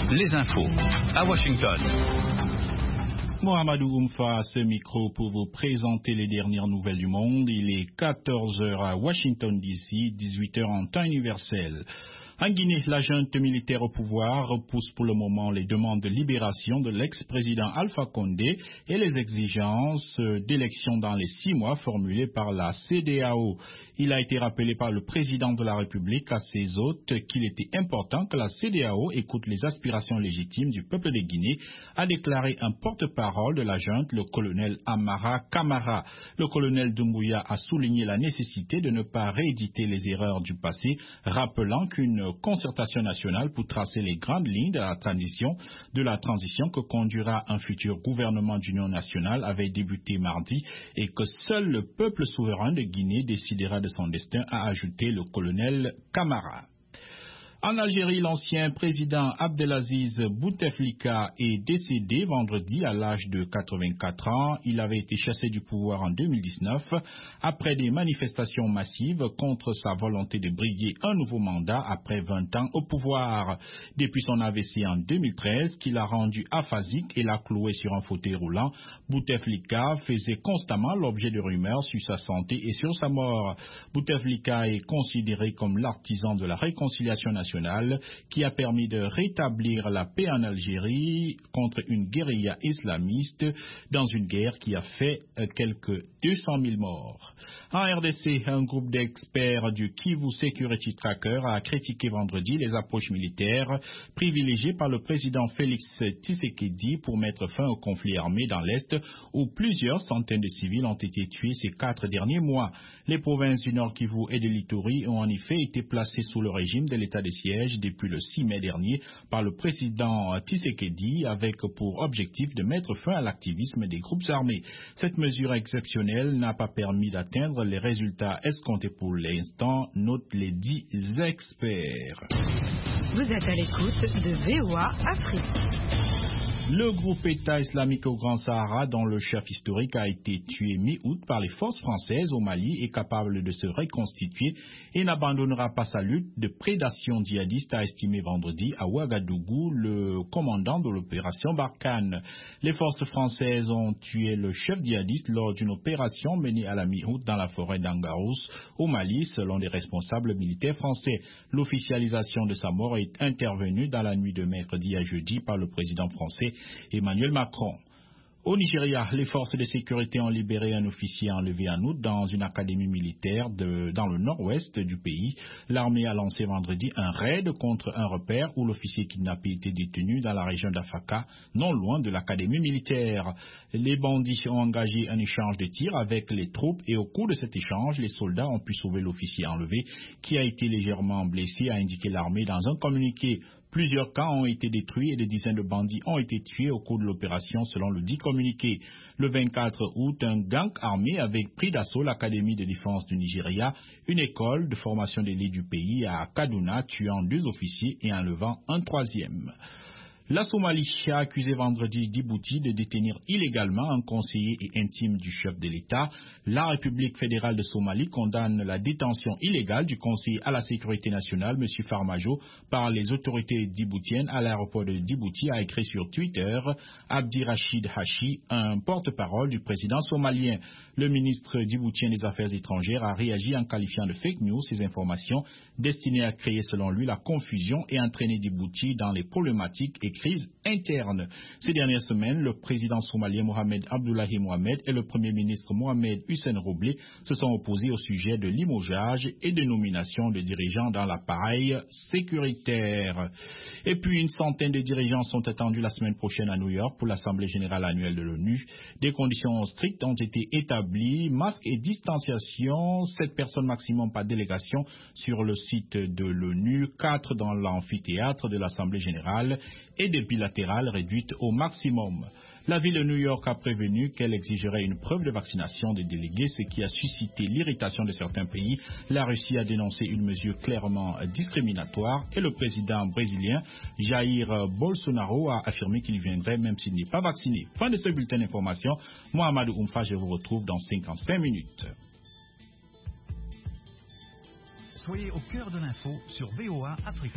les infos à Washington. Mohamedou Oumfa, ce micro pour vous présenter les dernières nouvelles du monde. Il est 14 h à Washington DC, 18 h en temps universel. En Guinée, la junte militaire au pouvoir repousse pour le moment les demandes de libération de l'ex-président Alpha Condé et les exigences d'élections dans les 6 mois formulées par la CEDEAO. Il a été rappelé par le président de la République à ses hôtes qu'il était important que la CEDEAO écoute les aspirations légitimes du peuple de Guinée, a déclaré un porte-parole de la junte, le colonel Amara Camara. Le colonel Doumbouya a souligné la nécessité de ne pas rééditer les erreurs du passé, rappelant qu'une concertation nationale pour tracer les grandes lignes de la transition que conduira un futur gouvernement d'union nationale avait débuté mardi et que seul le peuple souverain de Guinée décidera de son destin, a ajouté le colonel Camara. En Algérie, l'ancien président Abdelaziz Bouteflika est décédé vendredi à l'âge de 84 ans. Il avait été chassé du pouvoir en 2019 après des manifestations massives contre sa volonté de briguer un nouveau mandat après 20 ans au pouvoir. Depuis son AVC en 2013, qu'il a rendu aphasique et l'a cloué sur un fauteuil roulant, Bouteflika faisait constamment l'objet de rumeurs sur sa santé et sur sa mort. Bouteflika est considéré comme l'artisan de la réconciliation nationale qui a permis de rétablir la paix en Algérie contre une guérilla islamiste dans une guerre qui a fait quelques 200 000 morts. En RDC, un groupe d'experts du Kivu Security Tracker a critiqué vendredi les approches militaires privilégiées par le président Félix Tshisekedi pour mettre fin au conflit armé dans l'Est où plusieurs centaines de civils ont été tués ces 4 derniers mois. Les provinces du Nord Kivu et de l'Ituri ont en effet été placées sous le régime de l'état de siège depuis le 6 mai dernier par le président Tshisekedi avec pour objectif de mettre fin à l'activisme des groupes armés. Cette mesure exceptionnelle n'a pas permis d'atteindre les résultats escomptés pour l'instant, notent les 10 experts. Vous êtes à l'écoute de VOA Afrique. Le groupe État islamique au Grand Sahara, dont le chef historique a été tué mi-août par les forces françaises au Mali, est capable de se reconstituer et n'abandonnera pas sa lutte de prédation djihadiste, a estimé vendredi à Ouagadougou le commandant de l'opération Barkhane. Les forces françaises ont tué le chef djihadiste lors d'une opération menée à la mi-août dans la forêt d'Angarous au Mali, selon les responsables militaires français. L'officialisation de sa mort est intervenue dans la nuit de mercredi à jeudi par le président français Emmanuel Macron. Au Nigeria, les forces de sécurité ont libéré un officier enlevé en août dans une académie militaire dans le nord-ouest du pays. L'armée a lancé vendredi un raid contre un repère où l'officier kidnappé était détenu dans la région d'Afaka, non loin de l'académie militaire. Les bandits ont engagé un échange de tirs avec les troupes et au cours de cet échange, les soldats ont pu sauver l'officier enlevé qui a été légèrement blessé, a indiqué l'armée dans un communiqué. Plusieurs camps ont été détruits et des dizaines de bandits ont été tués au cours de l'opération selon le dit communiqué. Le 24 août, un gang armé avait pris d'assaut l'Académie de défense du Nigeria, une école de formation d'élite du pays à Kaduna, tuant 2 officiers et enlevant un 3e. La Somalie a accusé vendredi Djibouti de détenir illégalement un conseiller et intime du chef de l'État. La République fédérale de Somalie condamne la détention illégale du conseiller à la sécurité nationale, M. Farmajo, par les autorités djiboutiennes à l'aéroport de Djibouti, a écrit sur Twitter Abdi Rachid Hachi, un porte-parole du président somalien. Le ministre djiboutien des Affaires étrangères a réagi en qualifiant de fake news ces informations destinées à créer selon lui la confusion et entraîner Djibouti dans les problématiques et crise interne. Ces dernières semaines, le président somalien Mohamed Abdullahi Mohamed et le premier ministre Mohamed Hussein Roble se sont opposés au sujet de limogeage et de nomination de dirigeants dans l'appareil sécuritaire. Et puis, une centaine de dirigeants sont attendus la semaine prochaine à New York pour l'Assemblée générale annuelle de l'ONU. Des conditions strictes ont été établies, masques et distanciation, 7 personnes maximum par délégation sur le site de l'ONU, 4 dans l'amphithéâtre de l'Assemblée générale et des bilatérales réduites au maximum. La ville de New York a prévenu qu'elle exigerait une preuve de vaccination des délégués, ce qui a suscité l'irritation de certains pays. La Russie a dénoncé une mesure clairement discriminatoire et le président brésilien Jair Bolsonaro a affirmé qu'il viendrait même s'il n'est pas vacciné. Fin de ce bulletin d'information. Mohamedou Oumfa, je vous retrouve dans 55 minutes. Soyez au cœur de l'info sur VOA Afrique.